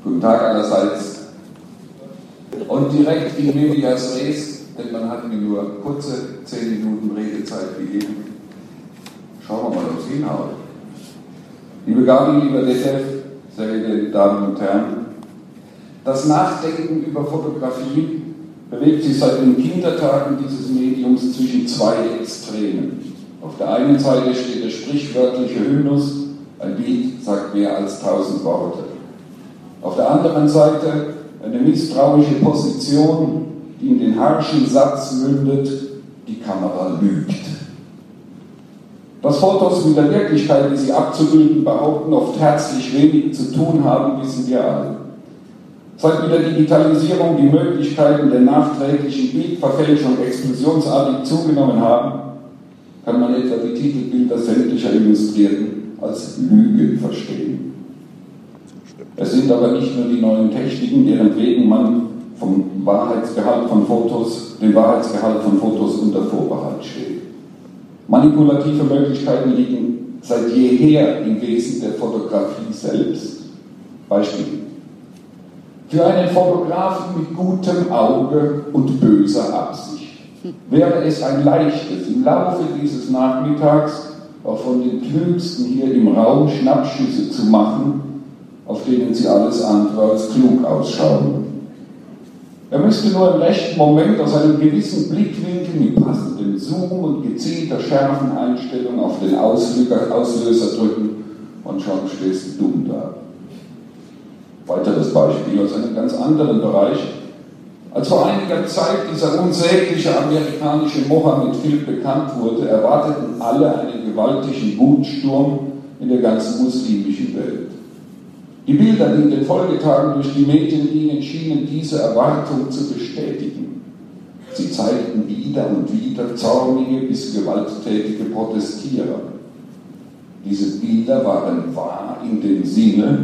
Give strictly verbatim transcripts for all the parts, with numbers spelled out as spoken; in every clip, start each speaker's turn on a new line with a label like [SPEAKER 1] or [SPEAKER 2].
[SPEAKER 1] Guten Tag allerseits. Und direkt in medias res, denn man hat mir nur kurze zehn Minuten Redezeit gegeben. Schauen wir mal, ob es hinhaut. Liebe Gabi, lieber Detlef, sehr geehrte Damen und Herren, das Nachdenken über Fotografie bewegt sich seit den Kindertagen dieses Mediums zwischen zwei Extremen. Auf der einen Seite steht der sprichwörtliche Hymnus, ein Bild sagt mehr als tausend Worte. Auf der anderen Seite eine misstrauische Position, die in den harschen Satz mündet, die Kamera lügt. Dass Fotos mit der Wirklichkeit, die sie abzubilden behaupten, oft herzlich wenig zu tun haben, wissen wir alle. Seit mit der Digitalisierung die Möglichkeiten der nachträglichen Bildverfälschung explosionsartig zugenommen haben, kann man etwa die Titelbilder sämtlicher Illustrierten als Lügen verstehen. Es sind aber nicht nur die neuen Techniken, deren wegen man vom Wahrheitsgehalt von Fotos, den Wahrheitsgehalt von Fotos unter Vorbehalt steht. Manipulative Möglichkeiten liegen seit jeher im Wesen der Fotografie selbst. Beispiel: Für einen Fotografen mit gutem Auge und böser Absicht wäre es ein leichtes, im Laufe dieses Nachmittags auch von den Klügsten hier im Raum Schnappschüsse zu machen, auf denen sie alles andere als klug ausschauen. Er müsste nur im rechten Moment aus einem gewissen Blickwinkel mit passendem Zoom und gezielter Schärfeneinstellung auf den Auslöser, Auslöser drücken und schon stehst du dumm da. Weiteres Beispiel aus einem ganz anderen Bereich. Als vor einiger Zeit dieser unsägliche amerikanische Mohammed-Film bekannt wurde, erwarteten alle einen gewaltigen Wutsturm in der ganzen muslimischen Welt. Die Bilder, die in den Folgetagen durch die Medien gingen, schienen diese Erwartung zu bestätigen. Sie zeigten wieder und wieder zornige bis gewalttätige Protestierer. Diese Bilder waren wahr in dem Sinne,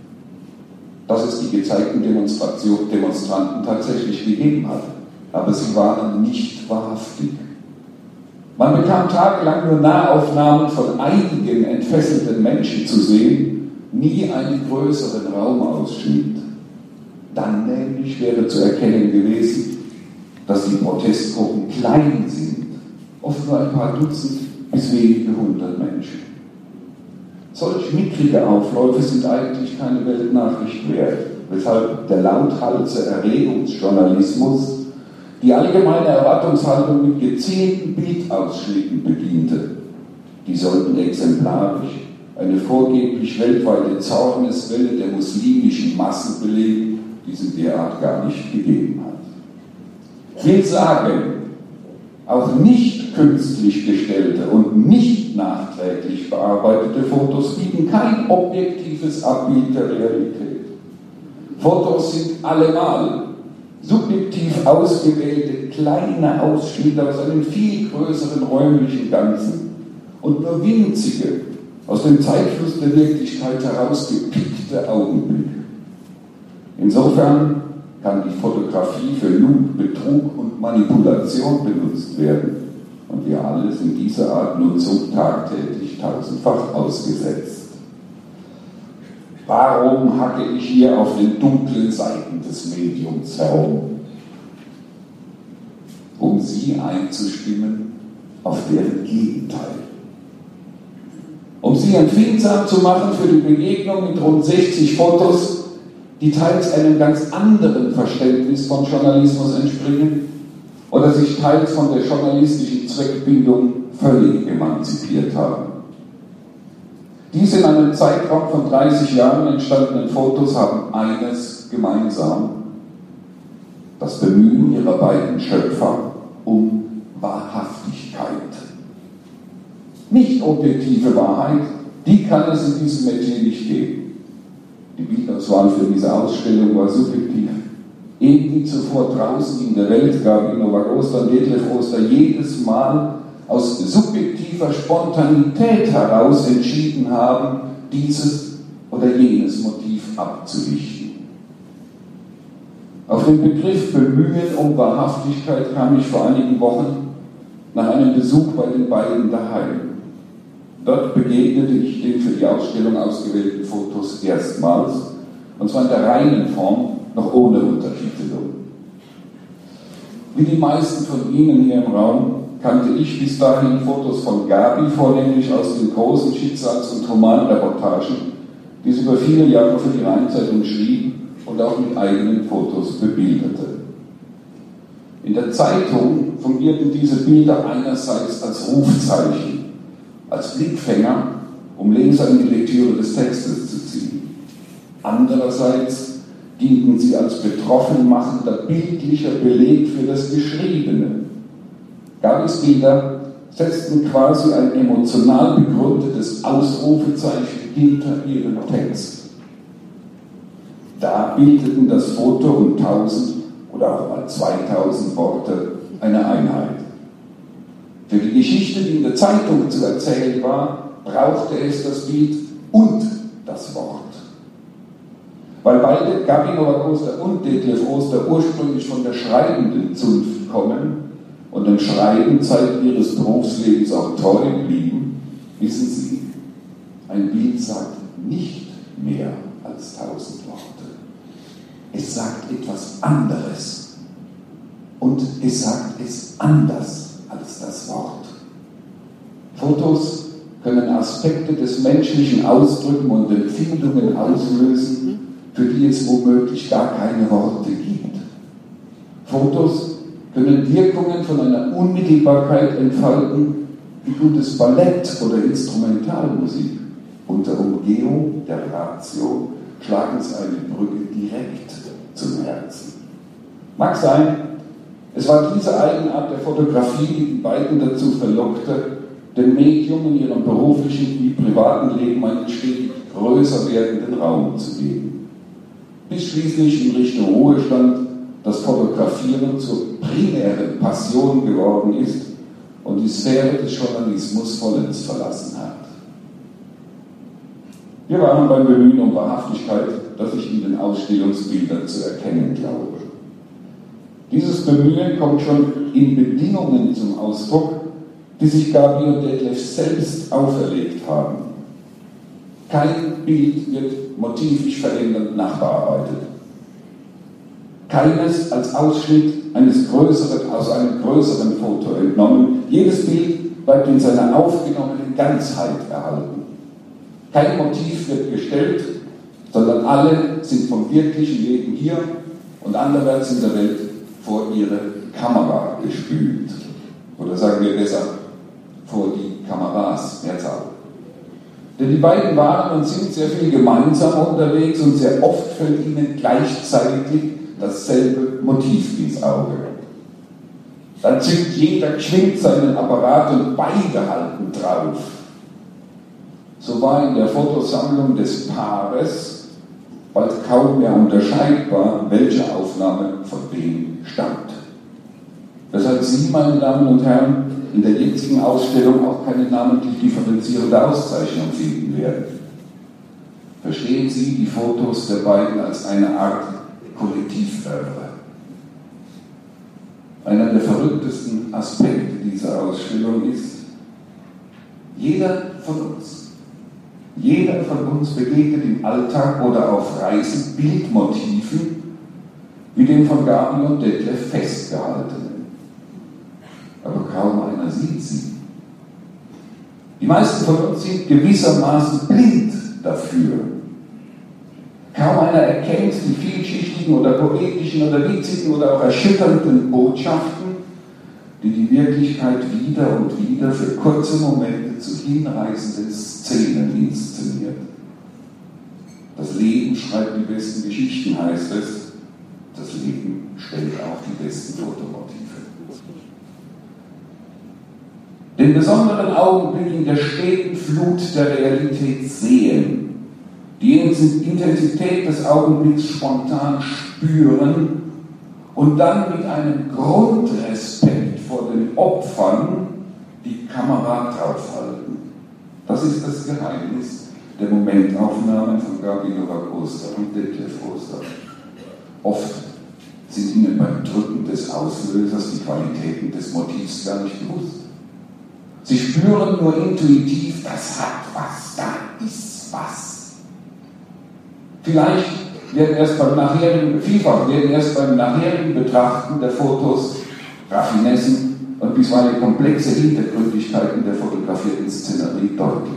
[SPEAKER 1] dass es die gezeigten Demonstration, Demonstranten tatsächlich gegeben hat. Aber sie waren nicht wahrhaftig. Man bekam tagelang nur Nahaufnahmen von einigen entfesselten Menschen zu sehen, nie einen größeren Raumausschnitt. Dann nämlich wäre zu erkennen gewesen, dass die Protestgruppen klein sind, oft nur ein paar Dutzend bis wenige hundert Menschen. Solch mickrige Aufläufe sind eigentlich keine Weltnachricht wert, weshalb der Lauthalse Erregungsjournalismus die allgemeine Erwartungshaltung mit gezielten Bildausschnitten bediente. Die sollten exemplarisch eine vorgeblich weltweite Zorneswelle der muslimischen Massen belegen, die es in der Art gar nicht gegeben hat. Ich will sagen, auch nicht künstlich gestellte und nicht nachträglich bearbeitete Fotos bieten kein objektives Abbild der Realität. Fotos sind allemal subjektiv ausgewählte kleine Ausschnitte aus einem viel größeren räumlichen Ganzen und nur winzige, aus dem Zeitfluss der Wirklichkeit herausgepickte Augenblicke. Insofern kann die Fotografie für Lug, Betrug und Manipulation benutzt werden. Und wir alle sind dieser Art Nutzung tagtäglich tausendfach ausgesetzt. Warum hacke ich hier auf den dunklen Seiten des Mediums herum? Um Sie einzustimmen auf deren Gegenteil. Um Sie empfindsam zu machen für die Begegnung mit rund sechzig Fotos, die teils einem ganz anderen Verständnis von Journalismus entspringen oder sich teils von der journalistischen Zweckbindung völlig emanzipiert haben. Diese in einem Zeitraum von dreißig Jahren entstandenen Fotos haben eines gemeinsam: das Bemühen ihrer beiden Schöpfer um Wahrhaftigkeit. Nicht objektive Wahrheit, die kann es in diesem Metier nicht geben. Die Bildauswahl für diese Ausstellung war subjektiv. Eben wie zuvor draußen in der Welt gab Innova Oster und Detlef Oster jedes Mal aus subjektiver Spontanität heraus entschieden haben, dieses oder jenes Motiv abzulichten. Auf den Begriff Bemühen um Wahrhaftigkeit kam ich vor einigen Wochen nach einem Besuch bei den beiden daheim. Dort begegnete ich den für die Ausstellung ausgewählten Fotos erstmals und zwar in der reinen Form, noch ohne Untertitelung. Wie die meisten von Ihnen hier im Raum kannte ich bis dahin Fotos von Gabi, vornehmlich aus den großen Schicksals- und Romanreportagen, die sie über viele Jahre für die Rheinzeitung schrieb und auch mit eigenen Fotos bebilderte. In der Zeitung fungierten diese Bilder einerseits als Rufzeichen, als Blickfänger, um Leser in die Lektüre des Textes zu ziehen. Andererseits dienten sie als betroffen machender bildlicher Beleg für das Geschriebene. Gabis Bilder setzten quasi ein emotional begründetes Ausrufezeichen hinter ihren Text. Da bildeten das Foto und tausend oder auch mal zweitausend Worte eine Einheit. Für die Geschichte, die in der Zeitung zu erzählen war, brauchte es das Bild und das Wort. Weil beide, Gabi Nowak-Oster und Detlef Oster, ursprünglich von der schreibenden Zunft kommen und dem Schreiben Zeit ihres Berufslebens auch treu blieben, wissen Sie, ein Bild sagt nicht mehr als tausend Worte. Es sagt etwas anderes und es sagt es anders als das Wort. Fotos können Aspekte des Menschlichen ausdrücken und Empfindungen auslösen, für die es womöglich gar keine Worte gibt. Fotos können Wirkungen von einer Unmittelbarkeit entfalten, wie gutes Ballett oder Instrumentalmusik. Unter Umgehung der Ratio schlagen sie eine Brücke direkt zum Herzen. Mag sein, es war diese Eigenart der Fotografie, die die beiden dazu verlockte, dem Medium in ihrem beruflichen wie privaten Leben einen stetig größer werdenden Raum zu geben. Bis schließlich in Richtung Ruhestand das Fotografieren zur primären Passion geworden ist und die Sphäre des Journalismus vollends verlassen hat. Wir waren beim Bemühen um Wahrhaftigkeit, das ich in den Ausstellungsbildern zu erkennen glaube. Dieses Bemühen kommt schon in Bedingungen zum Ausdruck, die sich Gabi und Detlef selbst auferlegt haben. Kein Bild wird motivisch verändernd nachbearbeitet. Keines als Ausschnitt eines größeren, aus einem größeren Foto entnommen. Jedes Bild bleibt in seiner aufgenommenen Ganzheit erhalten. Kein Motiv wird gestellt, sondern alle sind vom wirklichen Leben hier und anderwärts in der Welt vor ihre Kamera gespült. Oder sagen wir besser, vor die Kameras, Mehrzahl. Denn die beiden waren und sind sehr viel gemeinsam unterwegs und sehr oft fällt ihnen gleichzeitig dasselbe Motiv ins Auge. Dann zückt jeder geschwind seinen Apparat und beide halten drauf. So war in der Fotosammlung des Paares bald kaum mehr unterscheidbar, welche Aufnahme von wem stammt. Weshalb Sie, meine Damen und Herren, in der jetzigen Ausstellung auch keine namentlich differenzierende Auszeichnung finden werden. Verstehen Sie die Fotos der beiden als eine Art Kollektivwerbe. Einer der verrücktesten Aspekte dieser Ausstellung ist, jeder von uns, jeder von uns begegnet im Alltag oder auf Reisen Bildmotiven, wie dem von Gabi und Detlef festgehaltenen. Aber kaum einer sieht sie. Die meisten von uns sind gewissermaßen blind dafür. Kaum einer erkennt die vielschichtigen oder poetischen oder witzigen oder auch erschütternden Botschaften, die die Wirklichkeit wieder und wieder für kurze Momente zu hinreißenden Szenen inszeniert. Das Leben schreibt die besten Geschichten, heißt es. Das Leben stellt auch die besten Fotomotive. Den besonderen Augenblick in der steten Flut der Realität sehen, die Intensität des Augenblicks spontan spüren und dann mit einem Grundrespekt vor den Opfern die Kamera draufhalten. Das ist das Geheimnis der Momentaufnahmen von Gabi Nowak-Oster und Detlef Oster. Oft sind ihnen beim Drücken des Auslösers die Qualitäten des Motivs gar nicht bewusst. Sie spüren nur intuitiv, das hat was, da ist was. Vielleicht werden erst beim nachherigen, vielfach werden erst beim nachherigen Betrachten der Fotos Raffinessen und bisweilen komplexe Hintergründigkeiten der fotografierten Szenerie deutlich.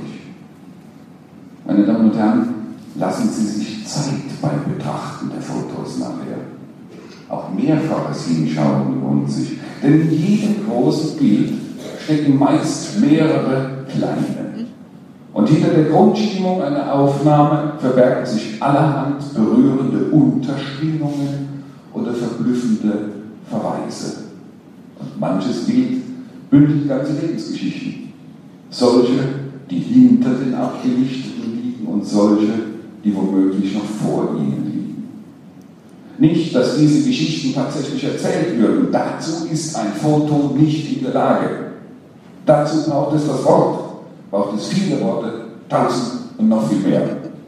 [SPEAKER 1] Meine Damen und Herren, lassen Sie sich Zeit beim Betrachten der Fotos nachher. Auch mehrfaches Hinschauen lohnt sich, denn in jedem großen Bild stecken meist mehrere kleine. Und hinter der Grundstimmung einer Aufnahme verbergen sich allerhand berührende Unterschwingungen oder verblüffende Verweise. Und manches Bild bündelt ganze Lebensgeschichten. Solche, die hinter den Abgelichteten liegen und solche, die womöglich noch vor ihnen liegen. Nicht, dass diese Geschichten tatsächlich erzählt würden. Dazu ist ein Foto nicht in der Lage. Dazu braucht es das Wort. Braucht es viele Worte, tausend und noch viel mehr.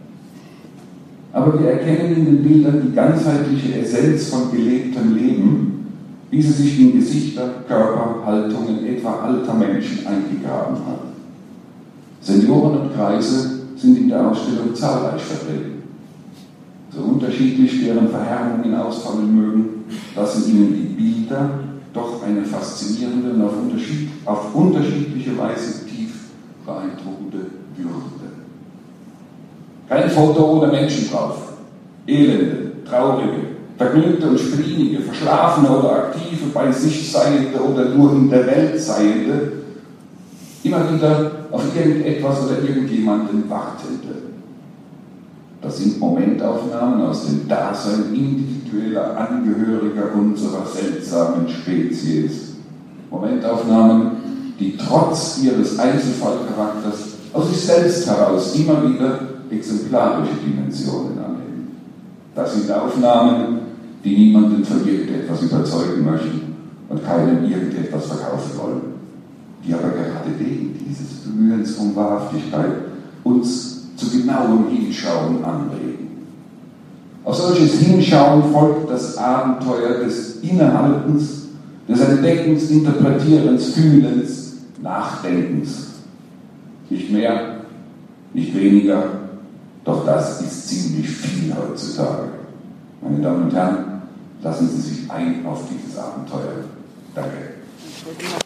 [SPEAKER 1] Aber wir erkennen in den Bildern die ganzheitliche Essenz von gelebtem Leben, wie sie sich in Gesichter, Körper, Haltungen etwa alter Menschen eingegraben hat. Senioren und Kreise sind in der Ausstellung zahlreich vertreten. So unterschiedlich deren Verhärmungen ausfallen mögen, lassen ihnen die Bilder doch eine faszinierende und auf, unterschied auf unterschiedliche Weise tief beeindruckende Würde. Kein Foto ohne Menschen drauf. Elende, traurige, vergnügte und spleenige, verschlafene oder aktive, bei sich Seiende oder nur in der Welt Seiende, immer wieder auf irgendetwas oder irgendjemanden Wartende. Das sind Momentaufnahmen aus dem Dasein individueller Angehöriger unserer seltsamen Spezies. Momentaufnahmen, die trotz ihres Einzelfallcharakters aus sich selbst heraus immer wieder exemplarische Dimensionen annehmen. Das sind Aufnahmen, die niemanden von irgendetwas überzeugen möchten und keinem irgendetwas verkaufen wollen, die aber gerade wegen dieses Bemühens um Wahrhaftigkeit uns zu genauem Hinschauen anregen. Auf solches Hinschauen folgt das Abenteuer des Innehaltens, des Entdeckens, Interpretierens, Fühlens, Nachdenkens. Nicht mehr, nicht weniger, doch das ist ziemlich viel heutzutage. Meine Damen und Herren, lassen Sie sich ein auf dieses Abenteuer. Danke.